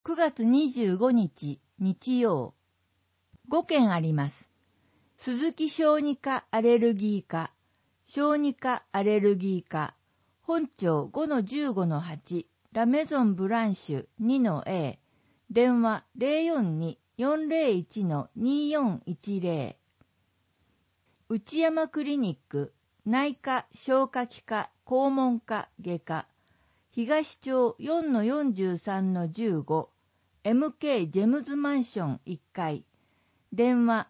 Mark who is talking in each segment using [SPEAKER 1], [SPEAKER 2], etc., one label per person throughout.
[SPEAKER 1] 9月25日日曜。5件あります。鈴木小児科アレルギー科、小児科アレルギー科、本庁 5-15-8、ラメゾンブランシュ 2-A、電話 042-401-2410。内山クリニック、内科、消化器科、肛門科、外科、東町 4-43-15、MK ジェムズマンション1階、電話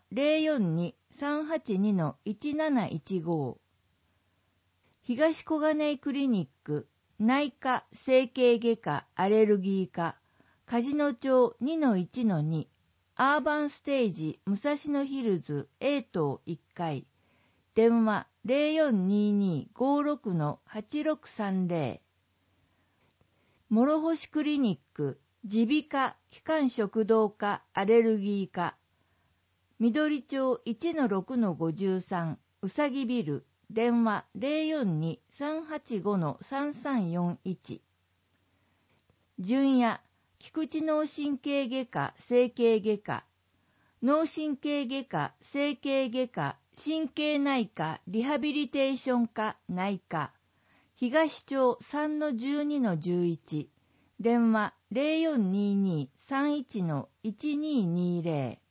[SPEAKER 1] 042-382-1715。東小金井クリニック、内科、整形外科、アレルギー科、梶野町 2-1-2、アーバンステージ、武蔵野ヒルズ A 棟1階、電話 0422-56-8630。諸星クリニック、耳鼻科、気管食道科、アレルギー科、緑町 1-6-53、うさぎビル、電話 042-385-3341。純也、菊池脳神経外科、整形外科、脳神経外科、整形外科、神経内科、リハビリテーション科、内科、東町 3-12-11、電話 0422-31-1220。